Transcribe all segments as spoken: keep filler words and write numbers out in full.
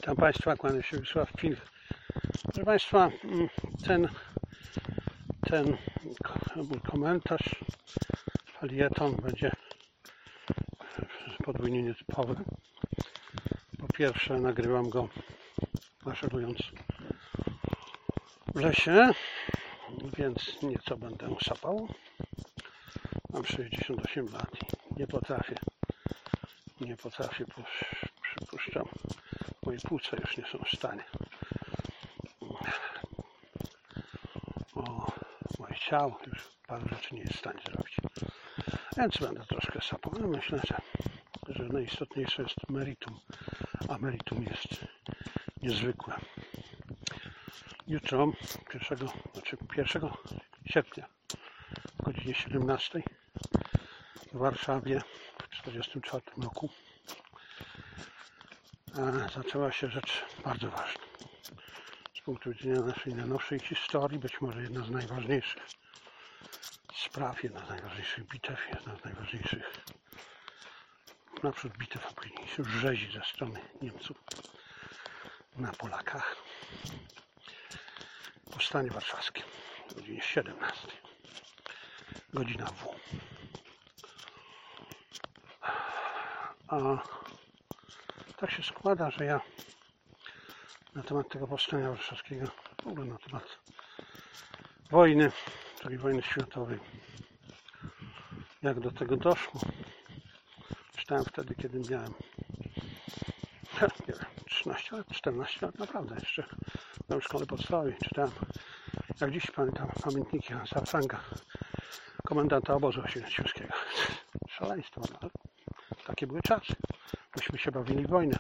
Witam Państwa, kłaniam się Wiesław Pil. Proszę Państwa, ten, ten mój komentarz, felieton będzie podwójnie nietypowy. Po pierwsze, nagrywam go maszerując w lesie, więc nieco będę sapał. Mam sześćdziesiąt osiem lat i nie potrafię, nie potrafię, przypuszczam, moje płuca już nie są w stanie. O, moje ciało już paru rzeczy nie jest w stanie zrobić. Więc będę troszkę sapał. No myślę, że, że najistotniejsze jest meritum, a meritum jest niezwykłe. Jutro, pierwszego, znaczy pierwszego sierpnia o godzinie siedemnastej w Warszawie w tysiąc dziewięćset czterdziestym czwartym roku zaczęła się rzecz bardzo ważna. Z punktu widzenia naszej najnowszej historii, być może jedna z najważniejszych spraw, jedna z najważniejszych bitew, jedna z najważniejszych naprzód bitew, a później rzezi ze strony Niemców na Polakach. Powstanie warszawskie o godzinie siedemnastej. Godzina W. A tak się składa, że ja na temat tego powstania warszawskiego, w ogóle na temat wojny, drugiej wojny światowej, jak do tego doszło, czytałem wtedy, kiedy miałem nie wiem, trzynaście lat, czternaście lat, naprawdę jeszcze byłem w szkole podstawowej. Czytałem, jak dziś pamiętam, pamiętniki Hansa Franka, komendanta obozu oświęcimskiego. Szaleństwo, no, ale takie były czasy. Myśmy się bawili w wojnę.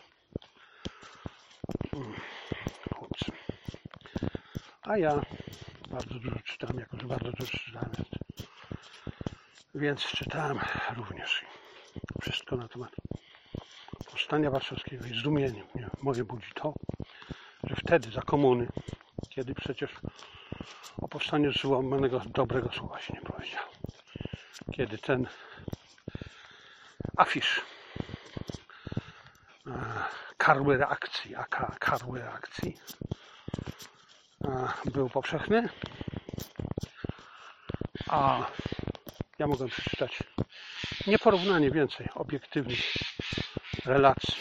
Hmm, chłopcy. A ja bardzo dużo czytałem, jako że bardzo dużo czytałem, więc czytałem również wszystko na temat powstania warszawskiego i zdumienie mnie moje budzi to, że wtedy za komuny, kiedy przecież o powstaniu złamanego dobrego słowa się nie powiedział, kiedy ten afisz karły reakcji, aka karły reakcji był powszechny, a ja mogłem przeczytać nieporównanie więcej obiektywnych relacji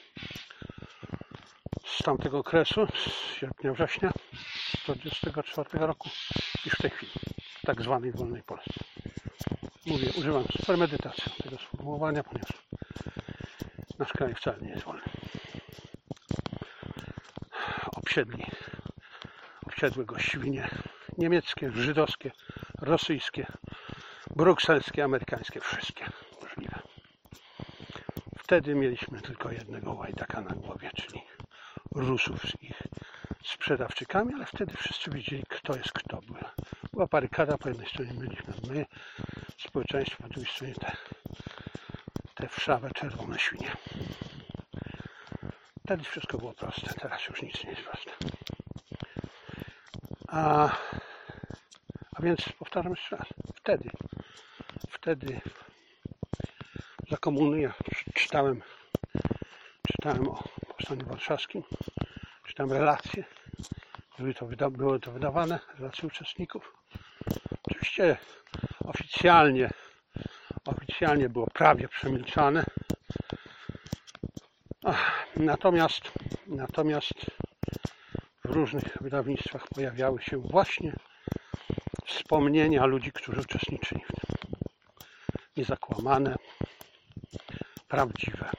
z tamtego okresu, z sierpnia, września tysiąc dziewięćset czterdziestego czwartego roku niż w tej chwili, w tak zwanej wolnej Polsce. Mówię, używam z premedytacją tego sformułowania, ponieważ nasz kraj wcale nie jest wolny. Obsiedli, obsiedły go świnie niemieckie, żydowskie, rosyjskie, brukselskie, amerykańskie, wszystkie możliwe. Wtedy mieliśmy tylko jednego łajdaka na głowie, czyli Rusów z ich sprzedawczykami, ale wtedy wszyscy wiedzieli, kto jest kto. Była, była barykada, po jednej stronie byliśmy my, społeczeństwo, po drugiej stronie te, te wszawe czerwone świnie. Wtedy wszystko było proste, teraz już nic nie jest proste. A, a więc powtarzam jeszcze raz, wtedy, wtedy za komuny ja czytałem, czytałem o powstaniu warszawskim, czytałem relacje, były to wyda- były to wydawane, relacje uczestników. Oczywiście oficjalnie, oficjalnie było prawie przemilczane, Ach, natomiast, natomiast w różnych wydawnictwach pojawiały się właśnie wspomnienia ludzi, którzy uczestniczyli w tym. Niezakłamane, prawdziwe,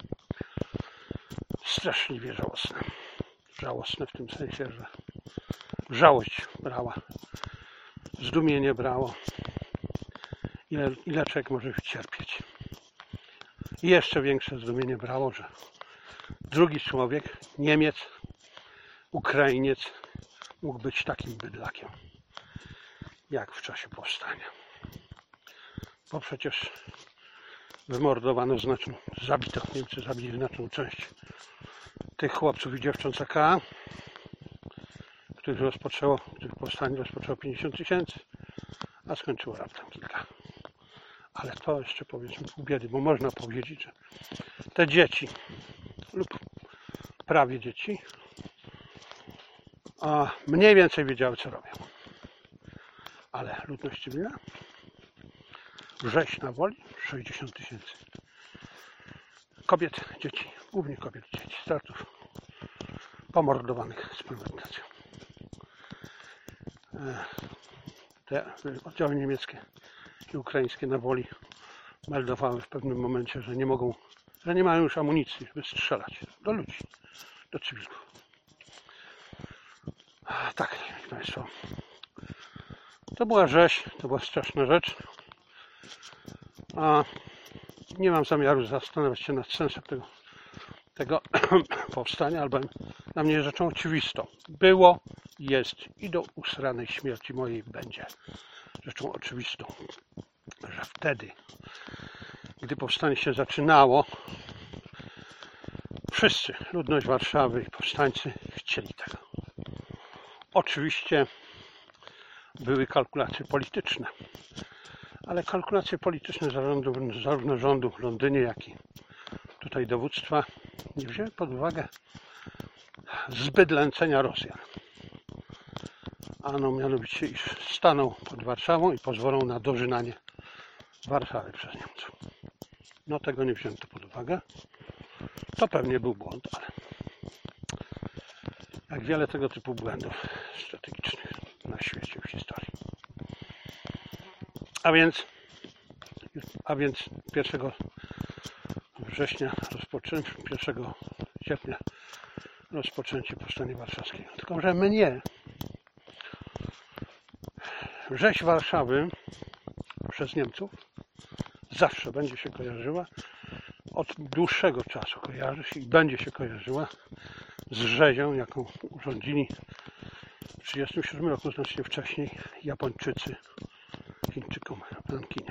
straszliwie żałosne. Żałosne w tym sensie, że żałość brała, zdumienie brało, ile, ile człowiek może cierpieć. I jeszcze większe zdumienie brało, że drugi człowiek, Niemiec, Ukrainiec, mógł być takim bydlakiem, jak w czasie powstania. Bo przecież wymordowano znaczną, zabito, Niemcy zabili znaczną część tych chłopców i dziewcząt z A K A, których rozpoczęło, których powstanie rozpoczęło pięćdziesiąt tysięcy, a skończyło raptem kilka. Ale to jeszcze powiedzmy pół biedy, bo można powiedzieć, że te dzieci lub prawie dzieci, a mniej więcej wiedziały, co robią. Ale ludność cywilna, Wrześ na Woli, sześćdziesiąt tysięcy kobiet, dzieci, głównie kobiet, dzieci, startów pomordowanych z premedytacją. Te oddziały niemieckie i ukraińskie na Woli meldowały w pewnym momencie, że nie mogą, że nie mają już amunicji, żeby strzelać do ludzi, do cywilów. Tak, Państwo. To była rzeź, to była straszna rzecz. A nie mam zamiaru zastanawiać się nad sensem tego, tego powstania, albowiem dla mnie jest rzeczą oczywistą. Było, jest i do usranej śmierci mojej będzie rzeczą oczywistą, że wtedy, gdy powstanie się zaczynało, wszyscy, ludność Warszawy i powstańcy chcieli tego. Oczywiście były kalkulacje polityczne, ale kalkulacje polityczne zarządu, zarówno rządu w Londynie, jak i tutaj dowództwa nie wzięły pod uwagę zbydlęcenia Rosjan. Ano mianowicie, iż staną pod Warszawą i pozwolą na dożynanie Warszawy przez Niemców. No tego nie wzięto pod uwagę. To pewnie był błąd, ale jak wiele tego typu błędów strategicznych na świecie w historii. A więc, a więc pierwszego września rozpoczęcie, pierwszego sierpnia rozpoczęcie powstania warszawskiego. Tylko że mnie rzeź Warszawy przez Niemców zawsze będzie się kojarzyła, od dłuższego czasu kojarzy się i będzie się kojarzyła z rzezią, jaką urządzili w tysiąc dziewięćset trzydziestym siódmym roku, znacznie wcześniej, Japończycy Chińczykom w Nankinie.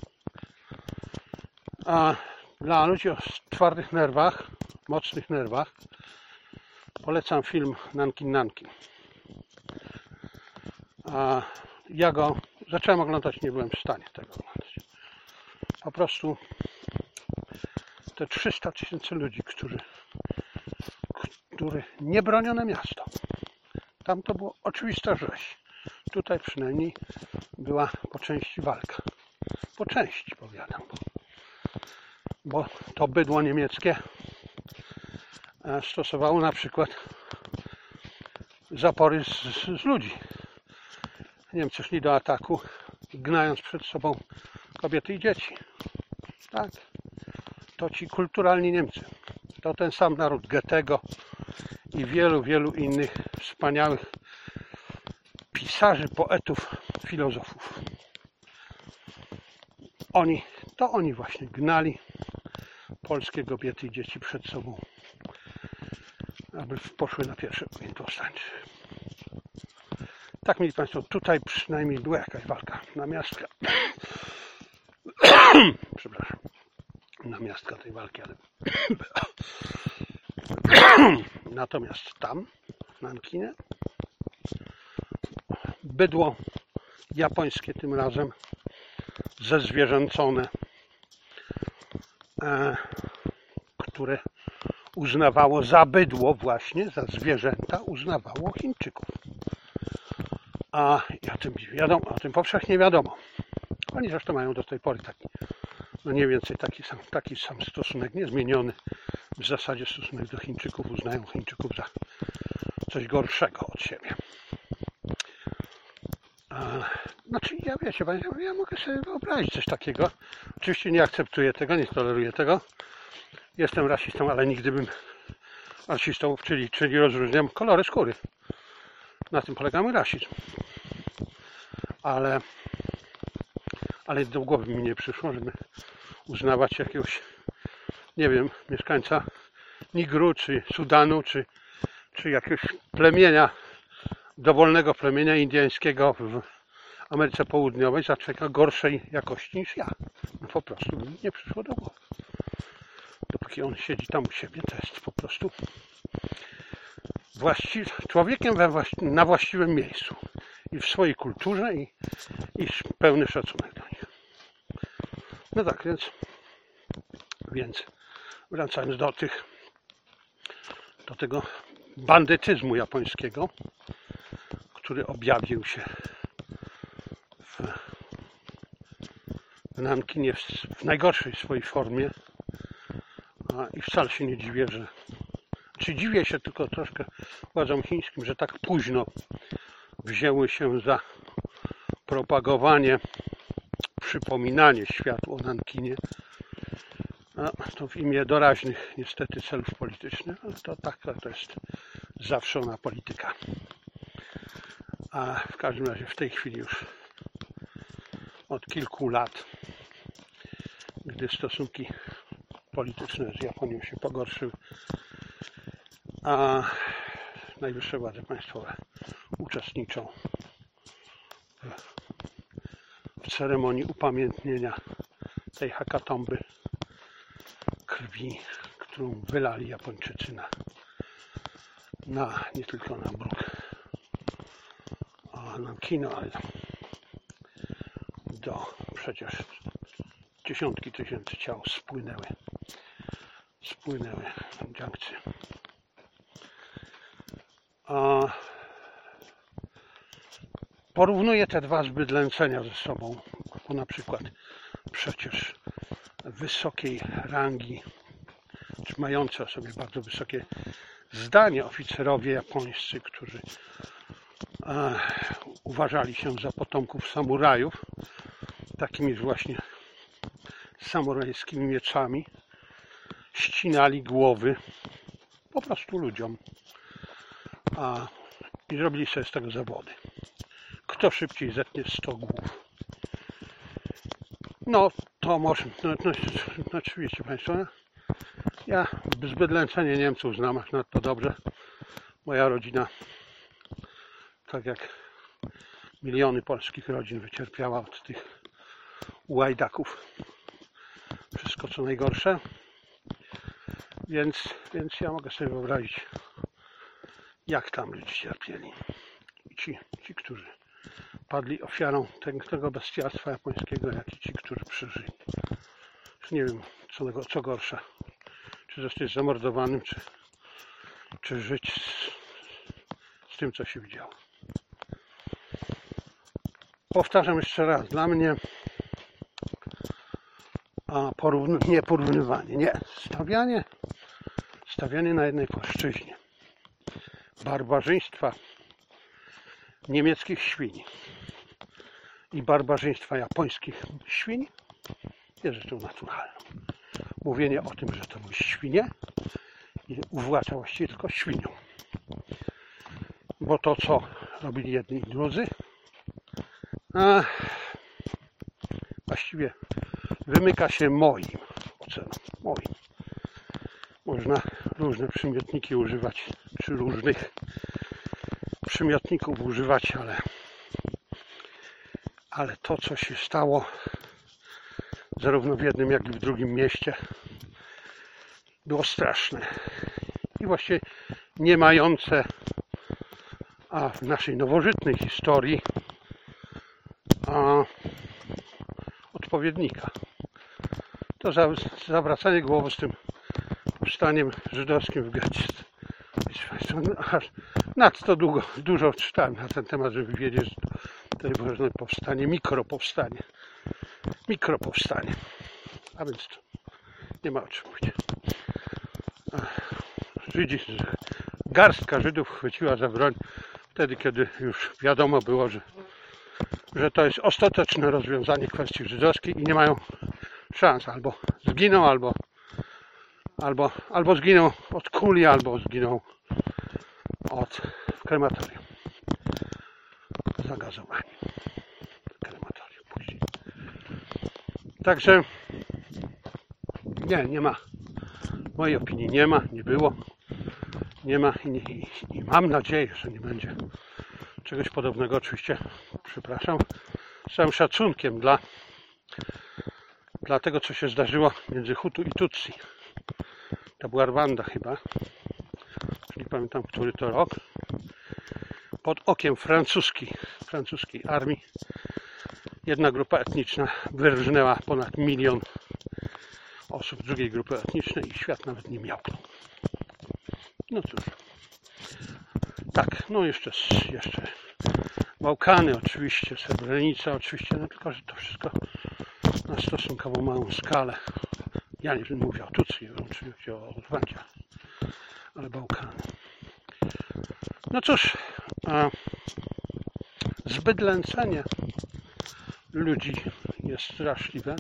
A dla ludzi o twardych nerwach, mocnych nerwach, polecam film Nankin Nankin. A ja go zacząłem oglądać, nie byłem w stanie tego oglądać. Po prostu te trzysta tysięcy ludzi, którzy, których niebronione miasto. Tam to było oczywista rzeź. Tutaj przynajmniej była po części walka. Po części, powiadam. Bo to bydło niemieckie stosowało na przykład zapory z, z ludzi. Niemcy szli do ataku, gnając przed sobą kobiety i dzieci. Tak. To ci kulturalni Niemcy. To ten sam naród Goethego i wielu, wielu innych wspaniałych pisarzy, poetów, filozofów. Oni, to oni właśnie gnali polskie kobiety i dzieci przed sobą, aby poszły na pierwszy ogień powstańczy. Tak, mieli Państwo, tutaj przynajmniej była jakaś walka namiastka. Przepraszam. Namiastka tej walki, ale natomiast tam, w Nankinie, bydło japońskie tym razem zezwierzęcone, e, które uznawało za bydło właśnie, za zwierzęta uznawało Chińczyków. A i o tym wiadomo, o tym powszechnie wiadomo. Oni zresztą mają do tej pory taki, no nie więcej taki sam, taki sam stosunek, niezmieniony w zasadzie stosunek do Chińczyków, uznają Chińczyków za coś gorszego od siebie. A, znaczy, ja wiecie, ja, ja mogę sobie wyobrazić coś takiego. Oczywiście nie akceptuję tego, nie toleruję tego. Jestem rasistą, ale nigdy bym rasistą, czyli, czyli rozróżniam kolory skóry. Na tym polega mój rasizm. Ale, ale do głowy mi nie przyszło, żeby uznawać jakiegoś, nie wiem, mieszkańca Nigru, czy Sudanu, czy, czy jakiegoś plemienia, dowolnego plemienia indyjskiego w Ameryce Południowej za człowieka gorszej jakości niż ja. No po prostu mi nie przyszło do głowy. Dopóki on siedzi tam u siebie, to jest po prostu właści... człowiekiem we właści... na właściwym miejscu i w swojej kulturze i, i pełny szacunek do nich. No tak, więc, więc wracając do tych do tego bandytyzmu japońskiego, który objawił się w, w Nankinie w, w najgorszej swojej formie. A, I wcale się nie dziwię, że czy dziwię się tylko troszkę władzom chińskim, że tak późno wzięły się za propagowanie, przypominanie światu o Nankinie. A to w imię doraźnych niestety celów politycznych. No to tak, to jest zawszona polityka. A w każdym razie w tej chwili już od kilku lat, gdy stosunki polityczne z Japonią się pogorszyły, a najwyższe władze państwowe uczestniczą w, w ceremonii upamiętnienia tej hekatomby krwi, którą wylali Japończycy na, na nie tylko na bruk Nankinu, ale do przecież dziesiątki tysięcy ciał spłynęły spłynęły w Jiangtze. A porównuję te dwa zbydlęcenia ze sobą, bo na przykład przecież wysokiej rangi, trzymające o sobie bardzo wysokie zdanie oficerowie japońscy, którzy e, uważali się za potomków samurajów, takimi właśnie samurajskimi mieczami ścinali głowy po prostu ludziom, a, i robili sobie z tego zawody. Kto szybciej zetnie sto głów? No to może, no, no, no oczywiście Państwo, ja zbydlęcenie Niemców znam nadto dobrze. Moja rodzina, tak jak miliony polskich rodzin, wycierpiała od tych łajdaków wszystko co najgorsze, więc, więc ja mogę sobie wyobrazić, jak tam ludzie cierpieli. I ci, ci, którzy padli ofiarą tego, tego bestialstwa japońskiego, jak i ci, którzy przeżyli. Nie wiem, co, co gorsze, czy zostać zamordowanym, czy, czy żyć z, z tym, co się widziało. Powtarzam jeszcze raz, dla mnie a porówny, nie porównywanie, nie, stawianie, stawianie na jednej płaszczyźnie barbarzyństwa niemieckich świń i barbarzyństwa japońskich świń jest rzeczą naturalną. Mówienie o tym, że to były świnie, uwłacza właściwie tylko świniom. Bo to, co robili jedni i drudzy, a właściwie wymyka się moim ocenom. Moim. Można różne przymiotniki używać, czy różnych przymiotników używać, ale, ale to, co się stało zarówno w jednym, jak i w drugim mieście, było straszne i właściwie nie mające a w naszej nowożytnej historii a, odpowiednika. To za, zawracanie głowy z tym powstaniem żydowskim w Getcie. Aż nadto długo, dużo czytałem na ten temat, żeby wiedzieć, że to jest powstanie, mikropowstanie. Mikropowstanie. A więc to nie ma o czym mówić. Żydzi, garstka Żydów chwyciła za broń wtedy, kiedy już wiadomo było, że, że to jest ostateczne rozwiązanie kwestii żydowskiej i nie mają szans. Albo zginą, albo, albo, albo zginą od kuli, albo zginą od w krematorium. Zagazowani. Krematorium później. Także nie, nie ma. W mojej opinii nie ma, nie było. Nie ma i, nie, i, i mam nadzieję, że nie będzie czegoś podobnego. Oczywiście, przepraszam, z całym szacunkiem dla, dla tego, co się zdarzyło między Hutu i Tutsi. To była Rwanda chyba, nie pamiętam, który to rok. Pod okiem francuskiej, francuskiej armii jedna grupa etniczna wyrżnęła ponad milion osób drugiej grupy etnicznej i świat nawet nie miał. No cóż. Tak, no jeszcze, jeszcze Bałkany oczywiście, Srebrenica oczywiście, no tylko, że to wszystko na stosunkowo małą skalę. Ja nie mówię o Tutsi, oczywiście o Rwandzie, ale Bałkany. No cóż, a zbydlęcenie ludzi jest straszliwe,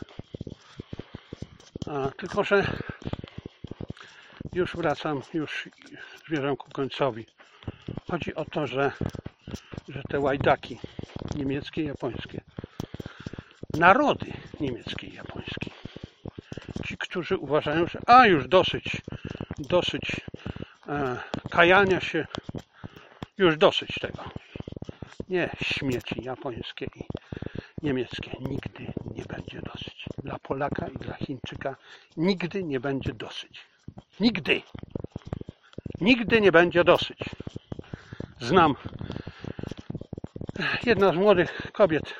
a, tylko że już wracam, już zmierzam ku końcowi. Chodzi o to, że, że te łajdaki niemieckie i japońskie, narody niemieckie i japońskie, ci, którzy uważają, że a już dosyć, dosyć e, kajania się, już dosyć tego. Nie, śmieci japońskie i niemieckie nigdy nie będzie dosyć. Dla Polaka i dla Chińczyka nigdy nie będzie dosyć. Nigdy. Nigdy nie będzie dosyć. Znam jedna z młodych kobiet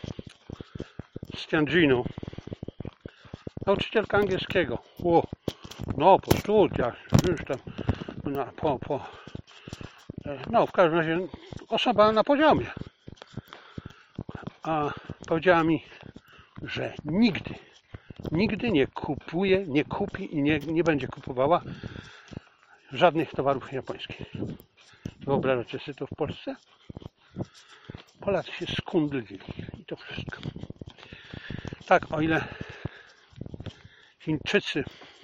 z Tianjinu, nauczycielka angielskiego. O, no, po studiach, już tam, no, po, po, no, w każdym razie osoba na poziomie. A powiedziała mi, że nigdy, nigdy nie kupuje, nie kupi i nie, nie będzie kupowała żadnych towarów japońskich. Wyobrażacie sobie to w Polsce? Polacy się skundlili i to wszystko. Tak, o ile Chińczycy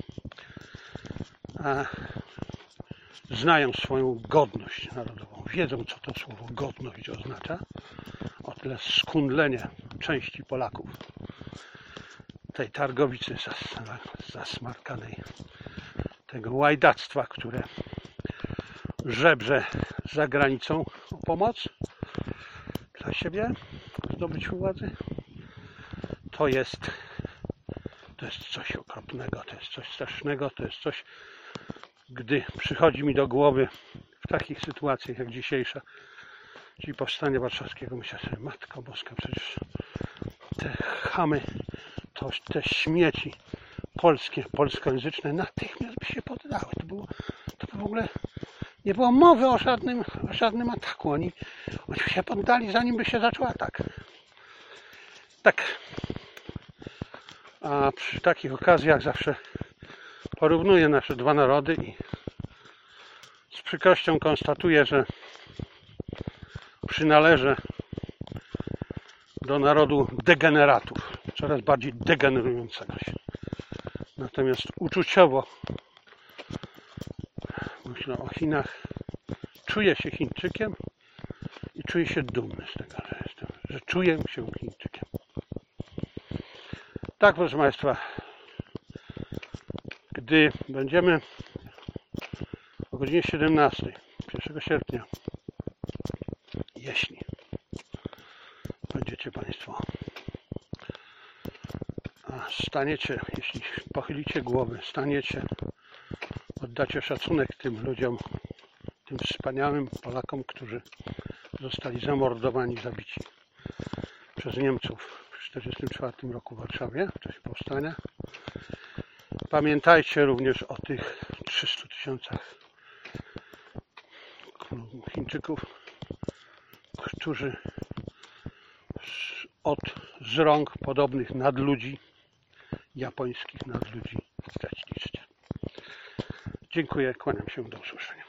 a, znają swoją godność narodową, wiedzą, co to słowo godność oznacza, o tyle skundlenie części Polaków, tej targowicy zas, zasmarkanej, tego łajdactwa, które żebrze za granicą o pomoc dla siebie, zdobyć władzy, to jest to jest coś okropnego, to jest coś strasznego, to jest coś, gdy przychodzi mi do głowy w takich sytuacjach jak dzisiejsza, czyli powstanie warszawskiego, myślę sobie, Matko Boska, przecież te chamy, to, te śmieci polskie, polskojęzyczne natychmiast by się poddały. To było, to by w ogóle nie było mowy o żadnym, o żadnym ataku. Oni, oni się poddali, zanim by się zaczął atak. Tak. A przy takich okazjach zawsze porównuję nasze dwa narody i z przykrością konstatuję, że przynależę do narodu degeneratów, coraz bardziej degenerującego się. Natomiast uczuciowo, myślę o Chinach, czuję się Chińczykiem i czuję się dumny z tego, że jestem, że czuję się Chińczykiem. Tak, proszę Państwa, gdy będziemy o godzinie siedemnastej, pierwszego sierpnia, jeśli będziecie Państwo staniecie, jeśli pochylicie głowy, staniecie, oddacie szacunek tym ludziom, tym wspaniałym Polakom, którzy zostali zamordowani, zabici przez Niemców w tysiąc dziewięćset czterdziestym czwartym roku w Warszawie w czasie powstania. Pamiętajcie również o tych trzystu tysiącach Chińczyków, którzy od z rąk podobnych nadludzi, japońskich nadludzi stracili życie. Dziękuję, kłaniam się, do usłyszenia.